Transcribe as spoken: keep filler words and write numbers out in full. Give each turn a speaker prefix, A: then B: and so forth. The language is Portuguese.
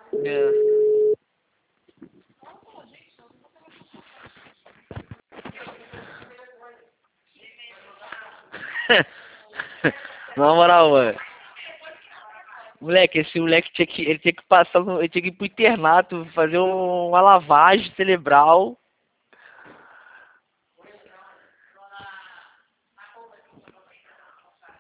A: É. Na moral, mano. Moleque, esse moleque tinha que, ele tinha que passar, no, ele tinha que ir pro internato, fazer um- uma lavagem cerebral